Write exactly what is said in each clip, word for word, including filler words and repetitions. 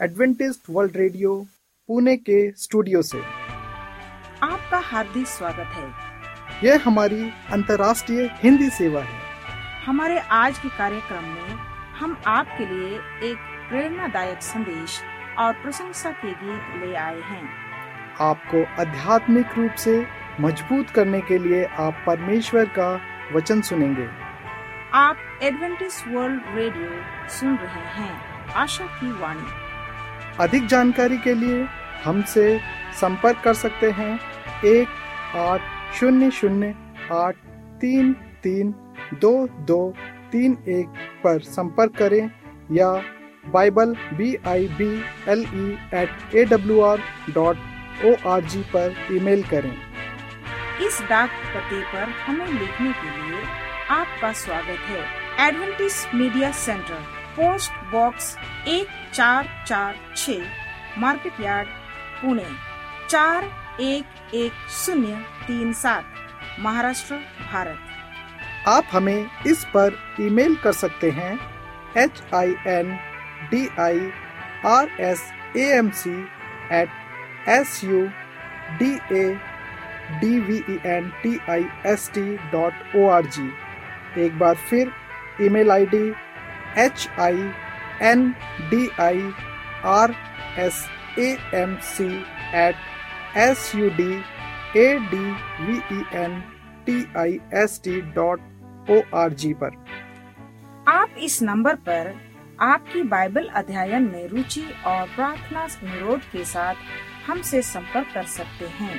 Adventist world radio Pune के studio से आपका हार्दिक स्वागत है। यह हमारी अंतर्राष्ट्रीय हिंदी सेवा है। हमारे आज के कार्यक्रम में हम आपके लिए एक प्रेरणादायक संदेश और प्रशंसा के गीत ले आए हैं। आपको आध्यात्मिक रूप से मजबूत करने के लिए आप परमेश्वर का वचन सुनेंगे। आप एडवेंटिस्ट वर्ल्ड रेडियो सुन रहे हैं, आशा की वाणी। अधिक जानकारी के लिए हमसे संपर्क कर सकते हैं। एक आठ शून्य शून्य आठ तीन तीन दो दो तीन एक पर संपर्क करें या Bible B I B L E at A W R dot O R G पर ईमेल करें। इस डाक पते पर हमें लिखने के लिए आपका स्वागत है। Adventist media centre, post box एक चार चार छः, मार्केट यार्ड, पुणे चार एक एक शून्य तीन सात, महाराष्ट्र, भारत। आप हमें इस पर ईमेल कर सकते हैं H I N D I R S A M C at S U D A D V E N T I S T dot O R G. एक बार फिर email ID H I N D I R S A M C at S U D A D V E N T I S T dot O R G पर। आप इस number पर आपकी Bible अध्ययन में रुचि और प्रार्थना अनुरोध के साथ हमसे संपर्क कर सकते हैं।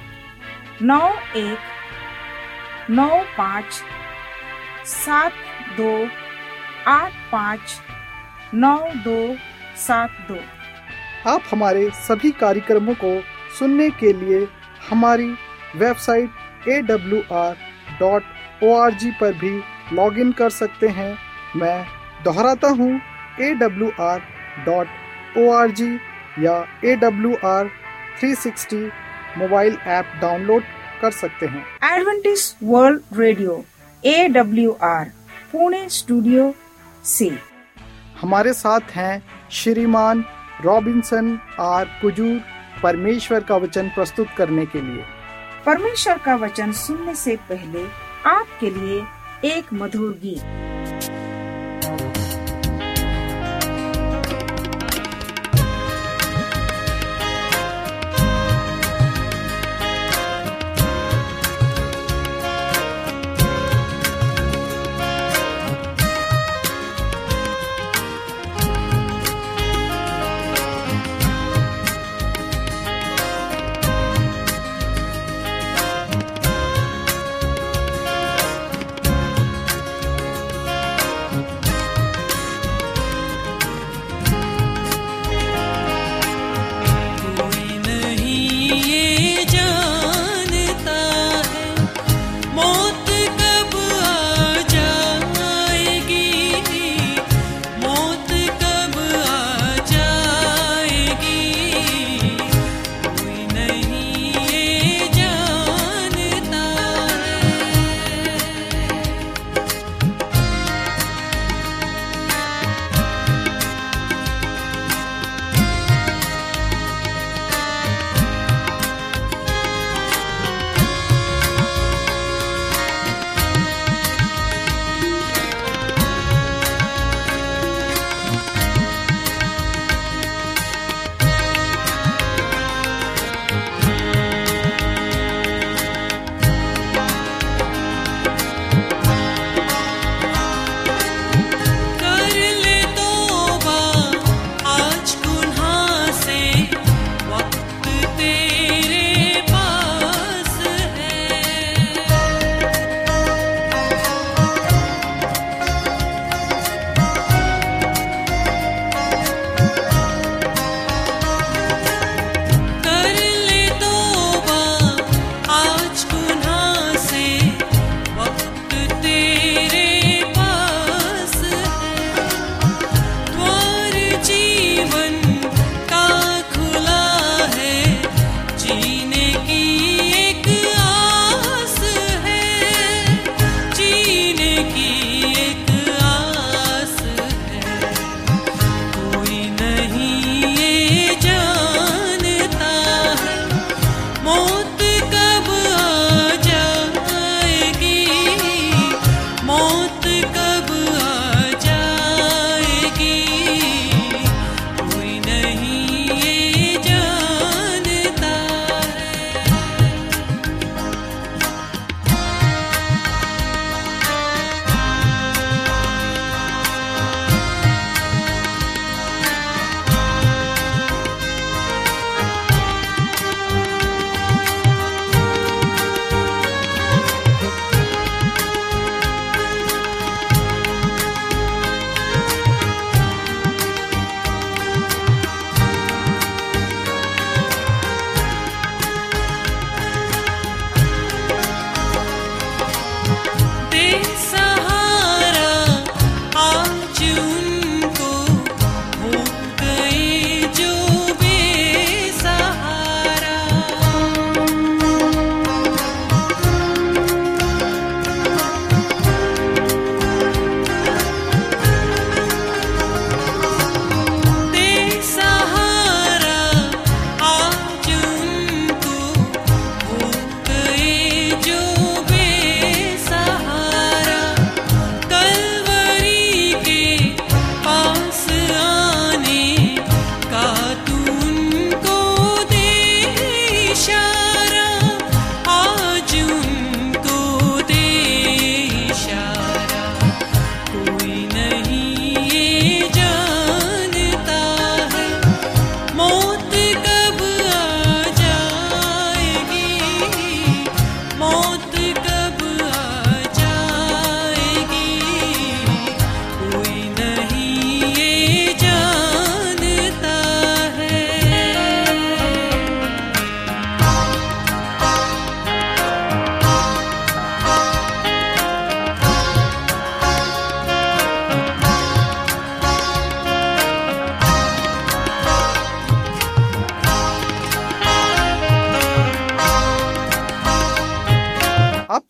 नौ एक नौ पाँच सात दो आठ पाँच नौ दो सात दो। आप हमारे सभी कार्यक्रमों को सुनने के लिए हमारी website A W R dot O R G पर भी लॉगिन कर सकते हैं। मैं दोहराता हूँ, A W R dot O R G या A W R three sixty mobile app download कर सकते हैं। Adventist world radio A W R Pune studio से हमारे साथ हैं श्रीमान रॉबिन्सन आर कुजूर, परमेश्वर का वचन प्रस्तुत करने के लिए। परमेश्वर का वचन सुनने से पहले आपके लिए एक मधुर गीत।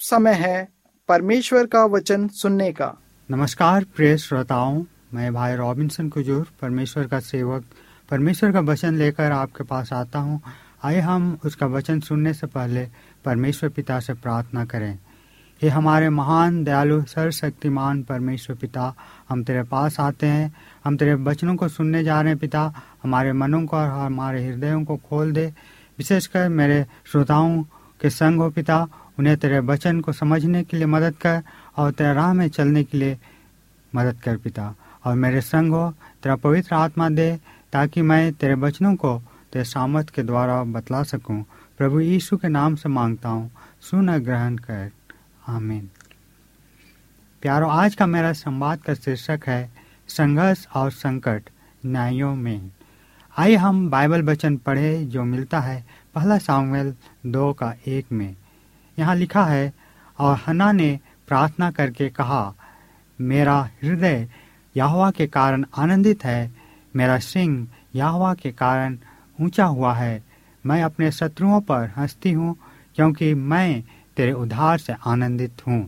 समय है परमेश्वर का वचन सुनने का। नमस्कार प्रिय श्रोताओं, मैं भाई रॉबिन्सन कुजूर, परमेश्वर का सेवक, परमेश्वर का वचन लेकर आपके पास आता हूँ। आइए हम उसका वचन सुनने से पहले परमेश्वर पिता से प्रार्थना करें। हे हमारे महान दयालु सर्वशक्तिमान परमेश्वर पिता, हम तेरे पास आते हैं, हम तेरे वचनों को सुनने जा रहे हैं। पिता, हमारे मनों को और हमारे हृदयों को खोल दे, विशेषकर मेरे श्रोताओं के संग हो पिता। उन्हें तेरे वचन को समझने के लिए मदद कर और तेरे राह में चलने के लिए मदद कर पिता। और मेरे संग हो, तेरा पवित्र आत्मा दे ताकि मैं तेरे वचनों को तेरे सामर्थ के द्वारा बतला सकूं। प्रभु यीशु के नाम से मांगता हूँ, सुन ग्रहण कर, आमीन। प्यारो, आज का मेरा संवाद का शीर्षक है संघर्ष और संकट न्यायों में। आइए हम बाइबल वचन पढ़े जो मिलता है पहला सामुएल दो का एक में। यहाँ लिखा है, और हन्ना ने प्रार्थना करके कहा, मेरा हृदय यहोवा के कारण आनंदित है, मेरा सिंह यहोवा के कारण ऊंचा हुआ है। मैं अपने शत्रुओं पर हंसती हूँ क्योंकि मैं तेरे उद्धार से आनंदित हूँ।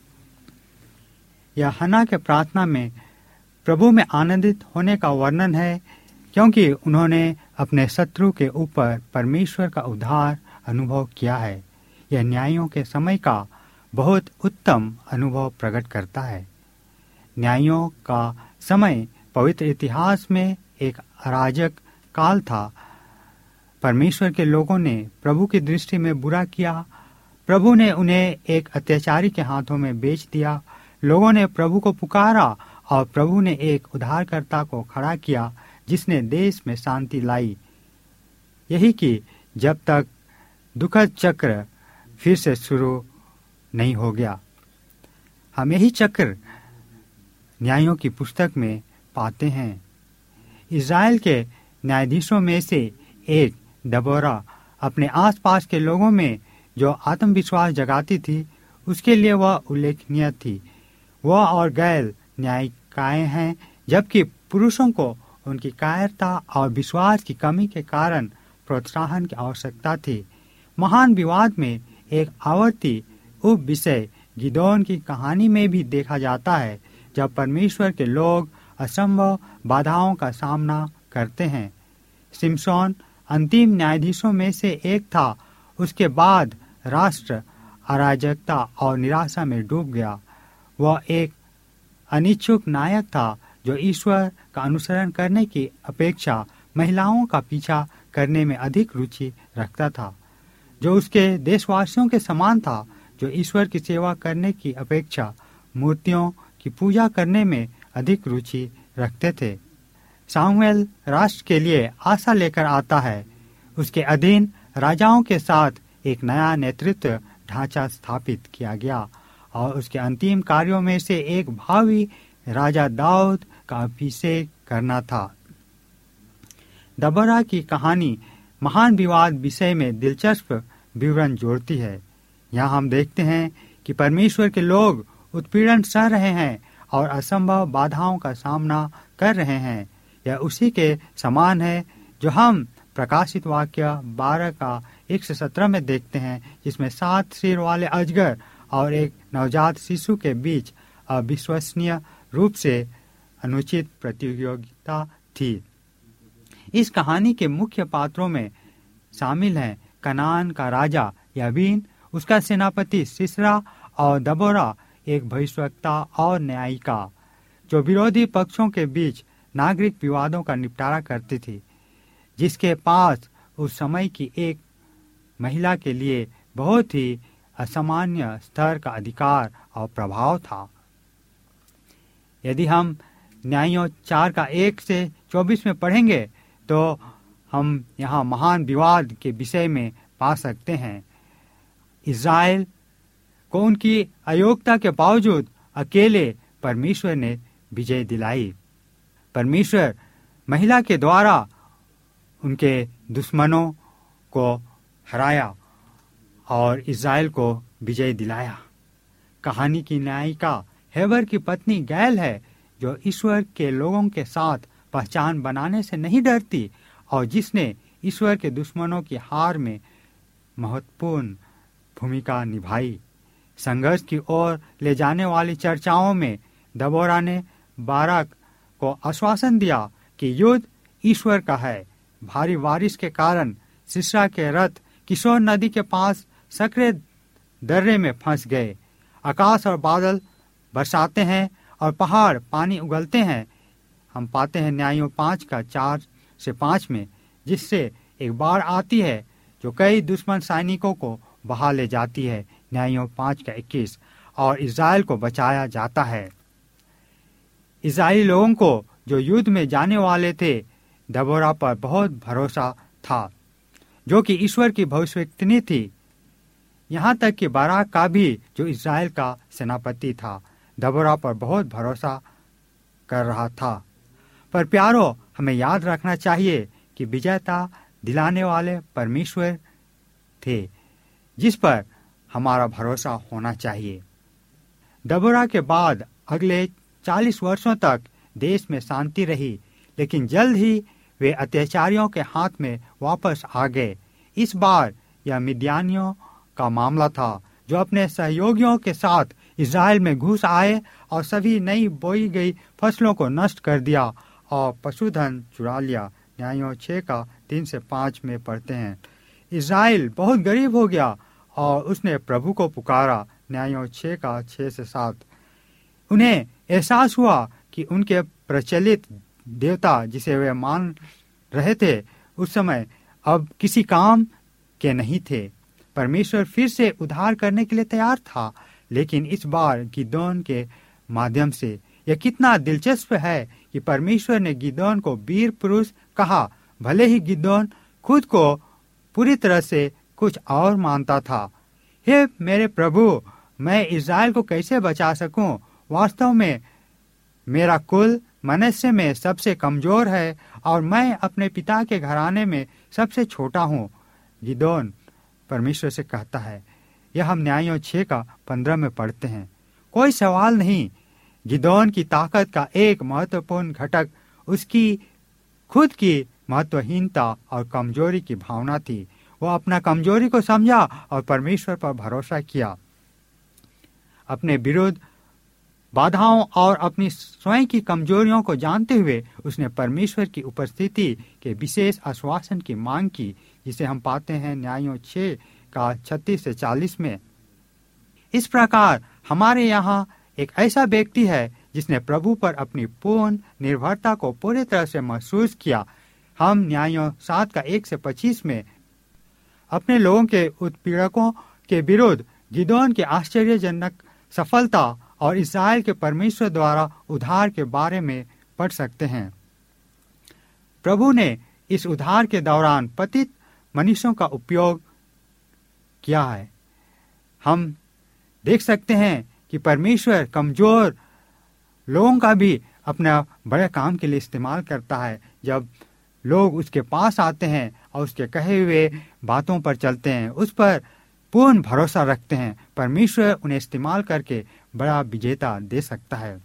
यह हन्ना के प्रार्थना में प्रभु में आनंदित होने का वर्णन है, क्योंकि उन्होंने अपने शत्रु के ऊपर परमेश्वर का उद्धार अनुभव किया है। यह न्यायों के समय का बहुत उत्तम अनुभव प्रकट करता है। न्यायों का समय पवित्र इतिहास में एक अराजक काल था। परमेश्वर के लोगों ने प्रभु की दृष्टि में बुरा किया। प्रभु ने उन्हें एक अत्याचारी के हाथों में बेच दिया। लोगों ने प्रभु को पुकारा और प्रभु ने एक उद्धारकर्ता को खड़ा किया जिसने देश में शांति लाई। यही कि जब तक दुखद चक्र फिर से शुरू नहीं हो गया। हम यही चक्र न्यायों की पुस्तक में पाते हैं। इज़राइल के न्यायाधीशों में से एक दबोरा अपने आसपास के लोगों में जो आत्मविश्वास जगाती थी, उसके लिए वह उल्लेखनीय थी। वह और गैर न्यायिकाएं हैं, जबकि पुरुषों को उनकी कायरता और विश्वास की कमी के कारण प्रोत्साहन की आवश्यकता थी। महान विवाद में एक आवर्ती उप विषय गिदोन की कहानी में भी देखा जाता है, जब परमेश्वर के लोग असंभव बाधाओं का सामना करते हैं। सिमसोन अंतिम न्यायाधीशों में से एक था। उसके बाद राष्ट्र अराजकता और निराशा में डूब गया। वह एक अनिच्छुक नायक था जो ईश्वर का अनुसरण करने की अपेक्षा महिलाओं का पीछा करने में अधिक रुचि रखता था, जो उसके देशवासियों के समान था, जो ईश्वर की सेवा करने की अपेक्षा मूर्तियों की पूजा करने में अधिक रुचि रखते थे। सामुएल राष्ट्र के लिए आशा लेकर आता है। उसके अधीन राजाओं के साथ एक नया नेतृत्व ढांचा स्थापित किया गया और उसके अंतिम कार्यों में से एक भावी राजा दाऊद का अभिषेक करना था। दबोरा की कहानी महान विवाद विषय में दिलचस्प विवरण जोड़ती है। यहाँ हम देखते हैं कि परमेश्वर के लोग उत्पीड़न सह रहे हैं और असंभव बाधाओं का सामना कर रहे हैं। यह उसी के समान है जो हम प्रकाशित वाक्य बारह का एक से सत्रह में देखते हैं, जिसमें सात सिर वाले अजगर और एक नवजात शिशु के बीच अविश्वसनीय रूप से अनुचित प्रतियोगिता थी। इस कहानी के मुख्य पात्रों में शामिल हैं कनान का राजा याबीन, उसका सेनापति सिसरा और दबोरा, एक भविष्यवक्ता और न्यायिका, जो विरोधी पक्षों के बीच नागरिक विवादों का निपटारा करती थी, जिसके पास उस समय की एक महिला के लिए बहुत ही असामान्य स्तर का अधिकार और प्रभाव था। यदि हम न्यायों चार का एक से चौबीस में पढ़ेंगे तो हम यहाँ महान विवाद के विषय में पा सकते हैं। इज़राइल को उनकी अयोग्यता के बावजूद अकेले परमेश्वर ने विजय दिलाई। परमेश्वर महिला के द्वारा उनके दुश्मनों को हराया और इज़राइल को विजय दिलाया। कहानी की नायिका हेबर की पत्नी गैल है, जो ईश्वर के लोगों के साथ पहचान बनाने से नहीं डरती और जिसने ईश्वर के दुश्मनों की हार में महत्वपूर्ण भूमिका निभाई। संघर्ष की ओर ले जाने वाली चर्चाओं में दबोरा ने बाराक को आश्वासन दिया कि युद्ध ईश्वर का है। भारी बारिश के कारण सिसरा के रथ किशोर नदी के पास सकरे दर्रे में फंस गए। आकाश और बादल बरसाते हैं और पहाड़ पानी उगलते हैं। हम पाते हैं न्यायों पाँच का चार से पाँच में, जिससे एक बाढ़ आती है जो कई दुश्मन सैनिकों को बहा ले जाती है। न्यायों पाँच का इक्कीस, और इज़राइल को बचाया जाता है। इज़राइली लोगों को जो युद्ध में जाने वाले थे, दबोरा पर बहुत भरोसा था, जो कि ईश्वर की भविष्यवाणी थी। यहाँ तक कि बाराक का भी, जो इज़राइल का सेनापति था, दबोरा पर बहुत भरोसा कर रहा था। पर प्यारो, हमें याद रखना चाहिए कि विजेता दिलाने वाले परमेश्वर थे, जिस पर हमारा भरोसा होना चाहिए। दबोरा के बाद अगले चालीस वर्षों तक देश में शांति रही, लेकिन जल्द ही वे अत्याचारियों के हाथ में वापस आ गए। इस बार यह मिद्यानियों का मामला था, जो अपने सहयोगियों के साथ इज़राइल में घुस आए और सभी नई बोई गई फसलों को नष्ट कर दिया और पशुधन चुरा लिया। न्यायों छः का तीन से पाँच में पढ़ते हैं। इज़राइल बहुत गरीब हो गया और उसने प्रभु को पुकारा। न्यायों छः का छः से सात। उन्हें एहसास हुआ कि उनके प्रचलित देवता, जिसे वे मान रहे थे, उस समय अब किसी काम के नहीं थे। परमेश्वर फिर से उद्धार करने के लिए तैयार था, लेकिन इस बार गिदोन के माध्यम से। यह कितना दिलचस्प है कि परमेश्वर ने गिदोन को वीर पुरुष कहा, भले ही गिदोन खुद को पूरी तरह से कुछ और मानता था। हे मेरे प्रभु, मैं इज़राइल को कैसे बचा सकूं? वास्तव में मेरा कुल मनुष्य में सबसे कमजोर है और मैं अपने पिता के घराने में सबसे छोटा हूँ। गिदोन परमेश्वर से कहता है। यह हम न्यायों छः का पंद्रह में पढ़ते हैं। कोई सवाल नहीं, गिदोन की ताकत का एक महत्वपूर्ण घटक उसकी खुद की महत्वहीनता और कमजोरी की भावना थी। वह अपना कमजोरी को समझा और परमेश्वर पर भरोसा किया। अपने विरुद्ध बाधाओं और अपनी स्वयं की कमजोरियों को जानते हुए उसने परमेश्वर की उपस्थिति के विशेष आश्वासन की मांग की, जिसे हम पाते हैं न्यायों छः का छत्तीस से चालीस में। इस प्रकार हमारे यहाँ एक ऐसा व्यक्ति है जिसने प्रभु पर अपनी पूर्ण निर्भरता को पूरी तरह से महसूस किया। हम न्यायों सात का एक से पच्चीस में अपने लोगों के उत्पीड़कों के विरुद्ध गिदोन के आश्चर्यजनक सफलता और इस्राएल के परमेश्वर द्वारा उद्धार के बारे में पढ़ सकते हैं। प्रभु ने इस उद्धार के दौरान पतित मनुष्यों का उपयोग किया है। हम देख सकते हैं कि परमेश्वर कमजोर लोगों का भी अपना बड़े काम के लिए इस्तेमाल करता है। जब लोग उसके पास आते हैं और उसके कहे हुए बातों पर चलते हैं, उस पर पूर्ण भरोसा रखते हैं, परमेश्वर उन्हें इस्तेमाल करके बड़ा विजेता दे सकता है।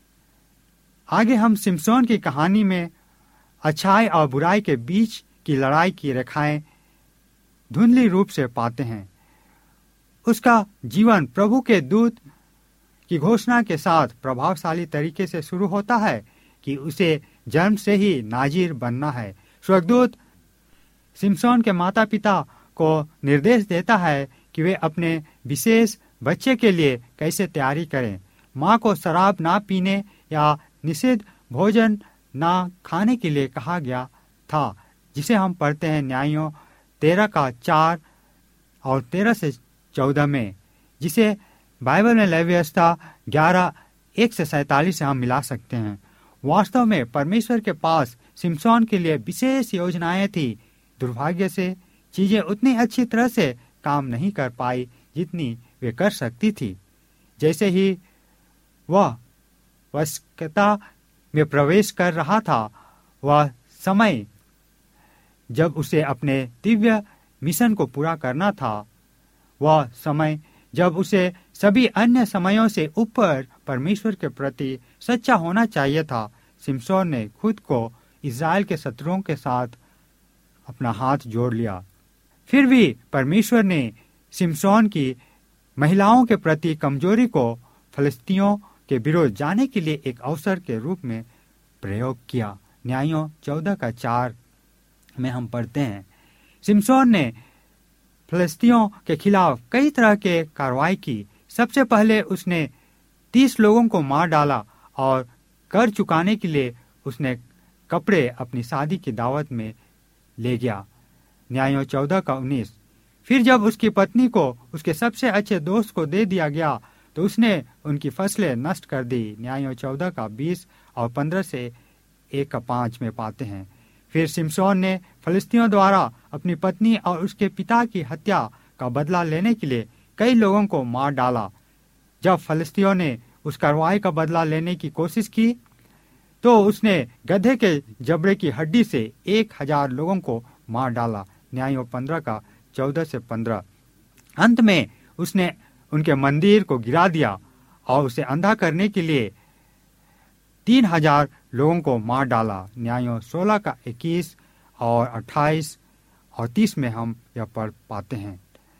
आगे हम सिमसोन की कहानी में अच्छाई और बुराई के बीच की लड़ाई की रेखाएं धुंधली रूप से पाते हैं। उसका जीवन प्रभु के दूत की घोषणा के साथ प्रभावशाली तरीके से शुरू होता है कि उसे जन्म से ही नाजिर बनना है। स्वर्गदूत सिमसोन के माता पिता को निर्देश देता है कि वे अपने विशेष बच्चे के लिए कैसे तैयारी करें। माँ को शराब ना पीने या निषिद्ध भोजन ना खाने के लिए कहा गया था, जिसे हम पढ़ते हैं न्यायों तेरह का चार और तेरह से चौदह में, जिसे बाइबल में लेवी व्यवस्था ग्यारह एक से सैतालीस से हम मिला सकते हैं। वास्तव में परमेश्वर के पास सिमसोन के लिए विशेष योजनाएं थी। दुर्भाग्य से चीजें उतनी अच्छी तरह से काम नहीं कर पाई जितनी वे कर सकती थी। जैसे ही वह वयस्कता में प्रवेश कर रहा था, वह समय जब उसे अपने दिव्य मिशन को पूरा करना था, वह समय जब उसे सभी अन्य समयों से ऊपर परमेश्वर के प्रति सच्चा होना चाहिए था। सिमसोन ने खुद को इज़राइल के शत्रुओं के साथ अपना हाथ जोड़ लिया। फिर भी परमेश्वर ने सिमसोन की महिलाओं के प्रति कमजोरी को फलिस्तियों के विरोध जाने के लिए एक अवसर के रूप में प्रयोग किया। न्यायों चौदह का चार में हम पढ़ते हैं, सिमसोन ने फलिस्तियों के खिलाफ कई तरह के कार्रवाई की। सबसे पहले उसने तीस लोगों को मार डाला और कर चुकाने के लिए उसने कपड़े अपनी शादी की दावत में ले गया। न्यायों चौदह का उन्नीस। फिर जब उसकी पत्नी को उसके सबसे अच्छे दोस्त को दे दिया गया तो उसने उनकी फसलें नष्ट कर दी। न्यायों चौदह का बीस और पंद्रह से एक का पांच में पाते हैं। फिर सिमसोन ने फलिस्तियों द्वारा अपनी पत्नी और उसके पिता की हत्या का बदला लेने के लिए कई लोगों को मार डाला। जब फलिस्तियों ने उस कार्रवाई का बदला लेने की कोशिश की तो उसने गधे के जबड़े की हड्डी से एक हजार लोगों को मार डाला। न्यायों पंद्रह का चौदह से पंद्रह। अंत में उसने उनके मंदिर को गिरा दिया और उसे अंधा करने के लिए तीन हजार लोगों को मार डाला। न्यायों सोलह का इक्कीस और अट्ठाईस और तीस में हम यह पढ़ पाते हैं।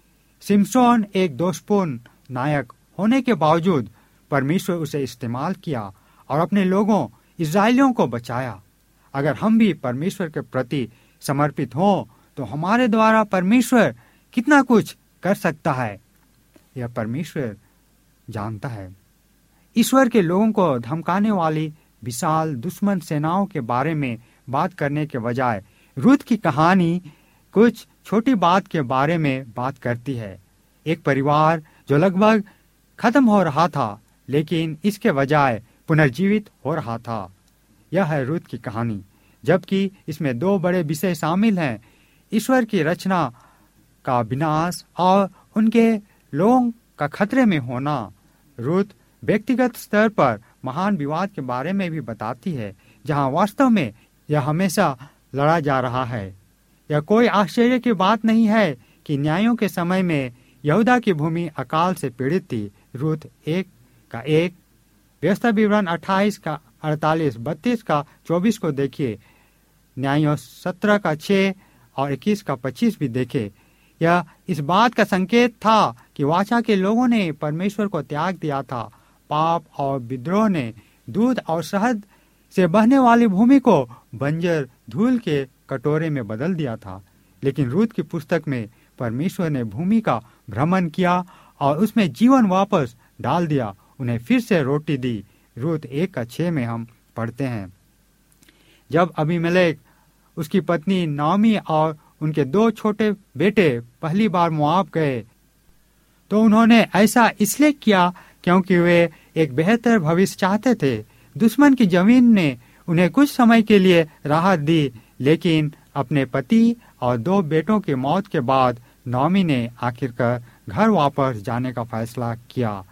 सिमसोन एक दोषपूर्ण नायक होने के बावजूद परमेश्वर उसे इस्तेमाल किया और अपने लोगों इस्राएलियों को बचाया। अगर हम भी परमेश्वर के प्रति समर्पित हों तो हमारे द्वारा परमेश्वर कितना कुछ कर सकता है यह परमेश्वर जानता है। ईश्वर के लोगों को धमकाने वाली विशाल दुश्मन सेनाओं के बारे में बात करने के बजाय रूथ की कहानी कुछ छोटी बात के बारे में बात करती है। एक परिवार जो लगभग खत्म हो रहा था लेकिन इसके बजाय पुनर्जीवित हो रहा था। यह है रूथ की कहानी। जबकि इसमें दो बड़े विषय शामिल हैं, ईश्वर की रचना का विनाश और उनके लोगों का खतरे में होना। रूथ व्यक्तिगत स्तर पर महान विवाद के बारे में भी बताती है जहां वास्तव में यह हमेशा लड़ा जा रहा है। यह कोई आश्चर्य की बात नहीं है कि न्यायों के समय में यहूदा की भूमि अकाल से पीड़ित थी। रूथ एक का एक, व्यवस्था विवरण अट्ठाईस का अड़तालीस, बत्तीस का चौबीस को देखिए। न्यायों सत्रह का छह और इक्कीस का पच्चीस भी देखे। यह इस बात का संकेत था कि वाचा के लोगों ने परमेश्वर को त्याग दिया था। पाप और विद्रोह ने दूध और शहद से बहने वाली भूमि को बंजर धूल के कटोरे में बदल दिया था। लेकिन रूथ की पुस्तक में परमेश्वर ने भूमि का भ्रमण किया और उसमें जीवन वापस डाल दिया, उन्हें फिर से रोटी दी। रूथ एक का छह में हम पढ़ते हैं, जब अबीमेलेक, उसकी पत्नी नाओमी और उनके दो छोटे बेटे पहली बार मोआब गए तो उन्होंने ऐसा इसलिए किया क्योंकि वे एक बेहतर भविष्य चाहते थे। दुश्मन की जमीन ने उन्हें कुछ समय के लिए राहत दी, लेकिन अपने पति और दो बेटों की मौत के बाद नाओमी ने आखिरकार घर वापस जाने का फैसला किया।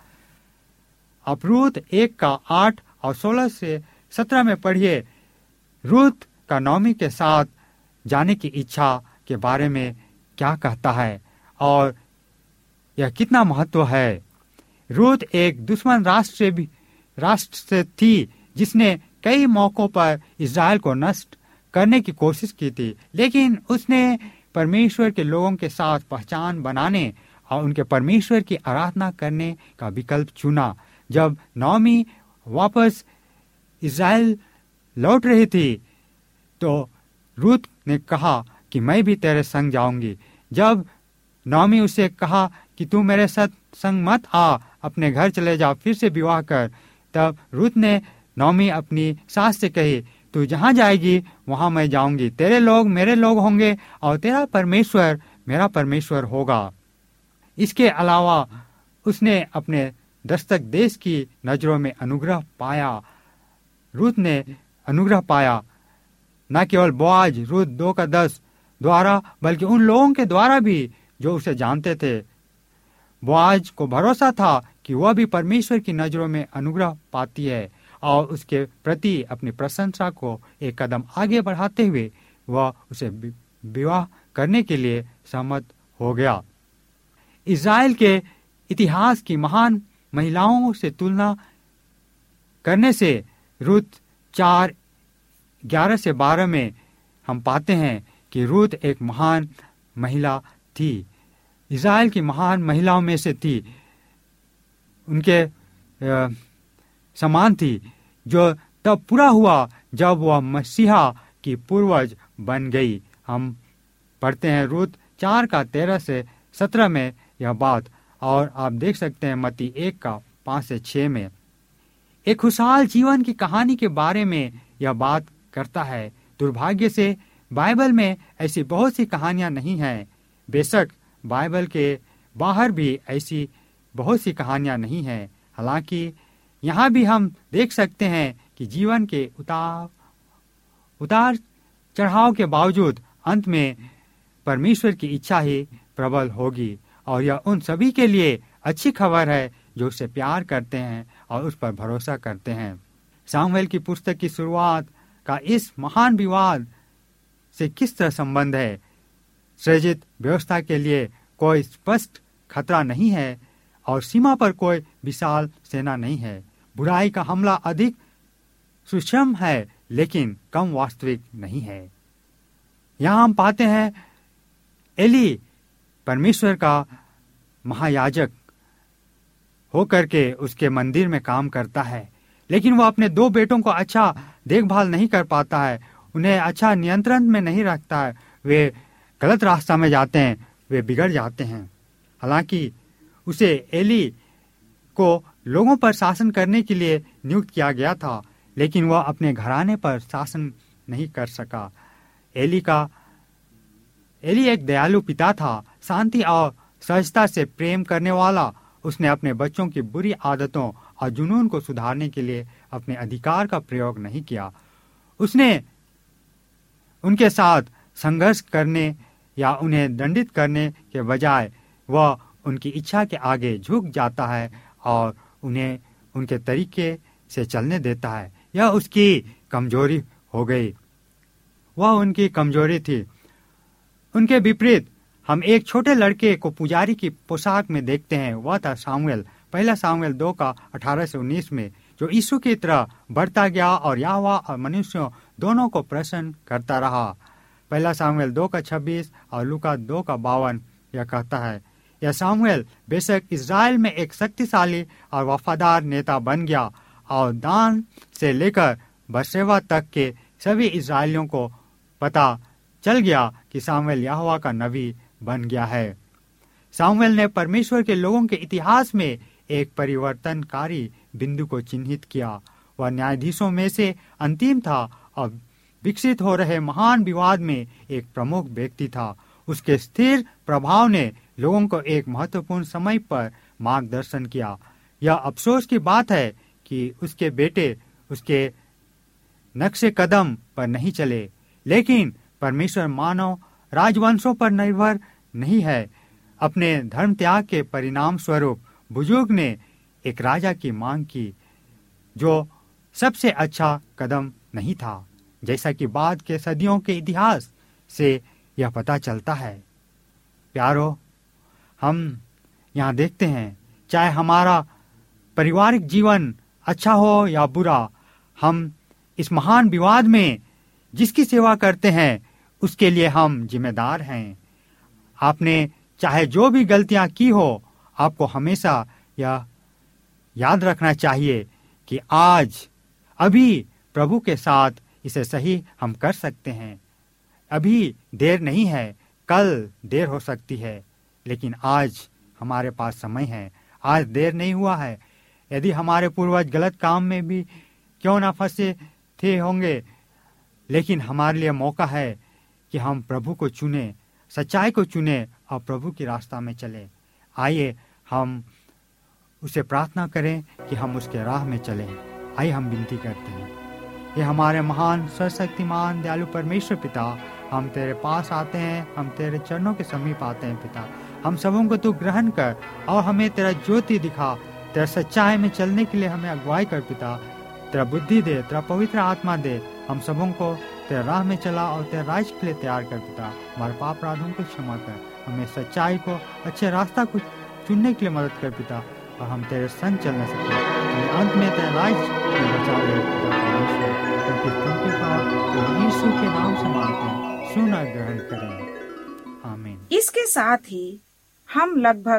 अब रूथ एक का आठ और सोलह से सत्रह में पढ़िए। रूथ का नाओमी के साथ जाने की इच्छा के बारे में क्या कहता है और यह कितना महत्व है। रूथ एक दुश्मन राष्ट्र से भी राष्ट्र से थी जिसने कई मौकों पर इज़राइल को नष्ट करने की कोशिश की थी, लेकिन उसने परमेश्वर के लोगों के साथ पहचान बनाने और उनके परमेश्वर की आराधना करने का विकल्प चुना। जब नाओमी वापस इज़राइल लौट रही थी तो रूथ ने कहा कि मैं भी तेरे संग जाऊंगी। जब नाओमी उसे कहा कि तू मेरे साथ संग मत आ, अपने घर चले जा, फिर से विवाह कर, तब रूथ ने नाओमी अपनी सास से कही, तू जहाँ जाएगी वहाँ मैं जाऊंगी, तेरे लोग मेरे लोग होंगे और तेरा परमेश्वर मेरा परमेश्वर होगा। इसके अलावा उसने अपने दस्तक देश की नजरों में अनुग्रह पाया। रूथ ने अनुग्रह पाया न केवल बोआज रूथ दो का दस द्वारा बल्कि उन लोगों के द्वारा भी जो उसे जानते थे। बोआज को भरोसा था कि वह भी परमेश्वर की नजरों में अनुग्रह पाती है और उसके प्रति अपनी प्रशंसा को एक कदम आगे बढ़ाते हुए वह उसे विवाह करने के लिए सहमत हो गया। इज़राइल के इतिहास की महान महिलाओं से तुलना करने से रूथ चार ग्यारह से बारह में हम पाते हैं कि रूथ एक महान महिला थी, इज़राइल की महान महिलाओं में से थी। उनके आ, समान थी, जो तब पूरा हुआ जब वह मसीहा की पूर्वज बन गई। हम पढ़ते हैं रूत चार का तेरह से सत्रह में यह बात, और आप देख सकते हैं मत्ती एक का पाँच से छः में। एक खुशहाल जीवन की कहानी के बारे में यह बात करता है। दुर्भाग्य से बाइबल में ऐसी बहुत सी कहानियां नहीं हैं। बेशक बाइबल के बाहर भी ऐसी बहुत सी कहानियां नहीं हैं। हालांकि यहाँ भी हम देख सकते हैं कि जीवन के उतार उतार चढ़ाव के बावजूद अंत में परमेश्वर की इच्छा ही प्रबल होगी, और यह उन सभी के लिए अच्छी खबर है जो उससे प्यार करते हैं और उस पर भरोसा करते हैं। सामुएल की पुस्तक की शुरुआत का इस महान विवाद से किस तरह संबंध है? सृजित व्यवस्था के लिए कोई स्पष्ट खतरा नहीं है और सीमा पर कोई विशाल सेना नहीं है। बुराई का हमला अधिक सूक्ष्म है लेकिन कम वास्तविक नहीं है। यहाँ हम पाते हैं एली परमेश्वर का महायाजक होकर के उसके मंदिर में काम करता है, लेकिन वो अपने दो बेटों को अच्छा देखभाल नहीं कर पाता है, उन्हें अच्छा नियंत्रण में नहीं रखता है। वे गलत रास्ता में जाते हैं, वे बिगड़ जाते हैं। हालांकि उसे एली को लोगों पर शासन करने के लिए नियुक्त किया गया था, लेकिन वह अपने घराने पर शासन नहीं कर सका। एली का एली एक दयालु पिता था, शांति और सहजता से प्रेम करने वाला। उसने अपने बच्चों की बुरी आदतों और जुनून को सुधारने के लिए अपने अधिकार का प्रयोग नहीं किया। उसने उनके साथ संघर्ष करने या उन्हें दंडित करने के बजाय वह उनकी इच्छा के आगे झुक जाता है और उन्हें उनके तरीके से चलने देता है। यह उसकी कमजोरी हो गई, वह उनकी कमजोरी थी। उनके विपरीत हम एक छोटे लड़के को पुजारी की पोशाक में देखते हैं। वह था सामुएल। पहला सामुएल दो का अठारह से उन्नीस में, जो यीशु की तरह बढ़ता गया और यहोवा और मनुष्यों दोनों को प्रसन्न करता रहा। पहला सामुएल दो का छब्बीस और लूका दो का बावन यह कहता है, यह सामुएल बेशक इज़राइल में एक शक्तिशाली और वफादार नेता बन गया और दान से लेकर बरशेबा तक के सभी इज़राइलियों को पता चल गया कि सामुएल यहोवा का नबी बन गया है। सामुएल ने परमेश्वर के लोगों के इतिहास में एक परिवर्तनकारी बिंदु को चिन्हित किया। वह न्यायाधीशों में से अंतिम था और विकसित हो रहे महान विवाद में एक प्रमुख व्यक्ति था। उसके स्थिर प्रभाव ने लोगों को एक महत्वपूर्ण समय पर मार्गदर्शन किया। यह अफसोस की बात है कि उसके बेटे उसके नक्शे कदम पर नहीं चले, लेकिन परमेश्वर मानव राजवंशों पर निर्भर नहीं है। अपने धर्म त्याग के परिणाम स्वरूप बुजुर्ग ने एक राजा की मांग की जो सबसे अच्छा कदम नहीं था, जैसा कि बाद के सदियों के इतिहास से यह पता चलता है। प्यारो, हम यहाँ देखते हैं, चाहे हमारा पारिवारिक जीवन अच्छा हो या बुरा, हम इस महान विवाद में जिसकी सेवा करते हैं उसके लिए हम जिम्मेदार हैं। आपने चाहे जो भी गलतियां की हो, आपको हमेशा यह याद रखना चाहिए कि आज अभी प्रभु के साथ इसे सही हम कर सकते हैं। अभी देर नहीं है, कल देर हो सकती है, लेकिन आज हमारे पास समय है। आज देर नहीं हुआ है। यदि हमारे पूर्वज गलत काम में भी क्यों ना फंसे थे होंगे, लेकिन हमारे लिए मौका है कि हम प्रभु को चुने, सच्चाई को चुने और प्रभु की रास्ता में चले। आइए हम उसे प्रार्थना करें कि हम उसके राह में चलें। आइए हम विनती करते हैं। ये हमारे महान सर्वशक्तिमान दयालु परमेश्वर पिता, हम तेरे पास आते हैं, हम तेरे चरणों के समीप आते हैं पिता। हम सबों को तू ग्रहण कर और हमें तेरा ज्योति दिखा, तेरा सच्चाई में चलने के लिए हमें अगुवाई कर पिता। तेरा बुद्धि दे, तेरा पवित्र आत्मा दे, हम सबों को तेरे राह में चला और तेरे राज के लिए तैयार कर पिता। हमारे पाप अपराधों को क्षमा कर, हमें सच्चाई को, अच्छे रास्ता को चुनने के लिए मदद कर पिता, और हम तेरे संग चलने सके। हमें अंत में तेरे राज में बचा ले पिता परमेश्वर, क्योंकि तुम कृपा तो यीशु के नाम से मांगते हैं, सुन और ग्रहण करें। आमीन। इसके साथ ही हम लगभग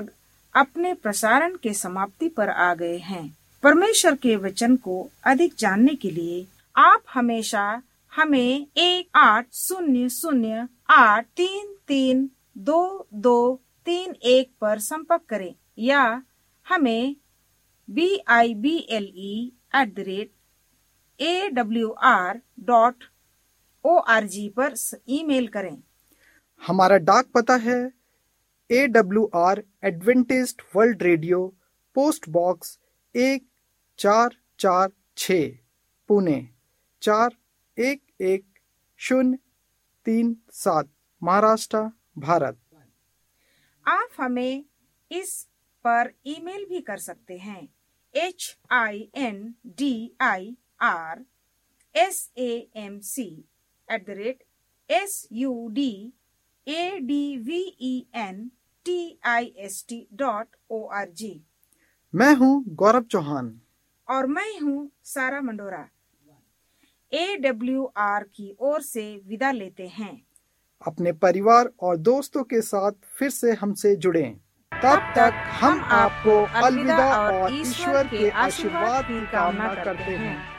अपने प्रसारण के समाप्ति पर आ गए हैं। परमेश्वर के वचन को अधिक जानने के लिए आप हमेशा हमें एक आठ शून्य शून्य आठ तीन तीन दो दो तीन एक पर संपर्क करें या हमें B I B L E at the rate A W R dot O R G पर ईमेल करें। हमारा डाक पता है A W R Adventist world radio, post box एक चार चार छ, पुणे चार एक एक शून्य तीन सात, महाराष्ट्र, भारत। आप हमें इस पर ईमेल भी कर सकते हैं। H I N D I R S A M C at the rate S U D A D V E N T I S T dot O R G. मैं हूँ गौरव चौहान और मैं हूँ सारा मंडोरा। ए डब्ल्यू आर की ओर से विदा लेते हैं। अपने परिवार और दोस्तों के साथ फिर से हमसे जुड़ें। तब तक हम आपको अलविदा और ईश्वर के आशीर्वाद की कामना करते हैं।